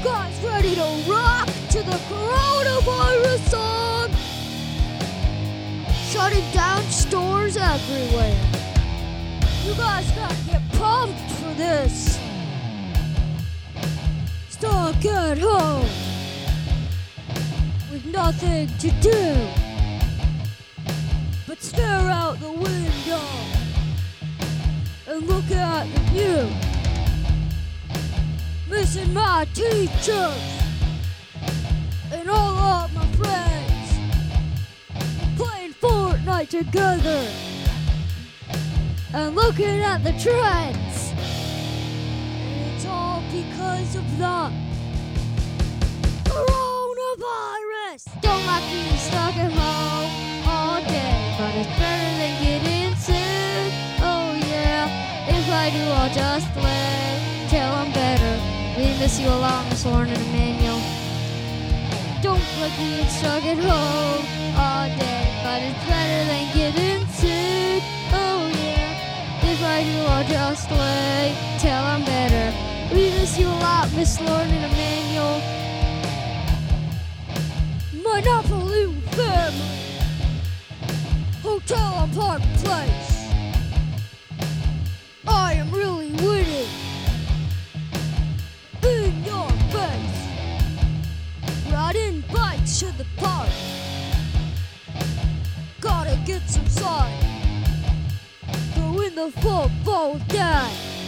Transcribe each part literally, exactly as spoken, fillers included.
guys ready to rock to the coronavirus song? Shutting down stores everywhere. You guys gotta get pumped for this. Stuck at home with nothing to do but stare out the window and look at the view. Missing my teachers and all of my friends, playing Fortnite together and looking at the trends. And it's all because of the coronavirus. Don't like being stuck at home all day, but it's better than getting sick. Oh yeah, if I do, I'll just play till I'm better. We miss you a lot, Miss Lauren and Emmanuel. Don't like being stuck at home all day, but it's better than getting sick. Oh yeah, if I do, I'll just wait till I'm better. We miss you a lot, Miss Lauren and Emmanuel. Monopoly family, Hotel on Park Place. I am really winning. In your face, riding bikes to the park. Gotta get some sun, throwing the football down.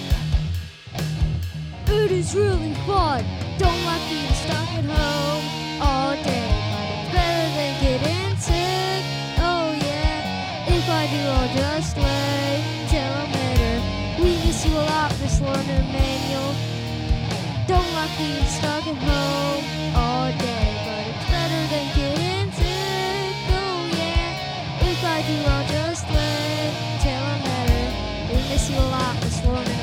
It is really fun. Don't like being stuck at home all day, but it's better than getting sick. Oh yeah, if I do, I'll just wait till I'm better. We miss you a lot, Miss Lauren and Emmanuel. Don't like being stuck at home all day, but it's better than getting sick. Oh yeah, if I do, I'll just wait till I'm better. We miss you a lot, Miss Lauren.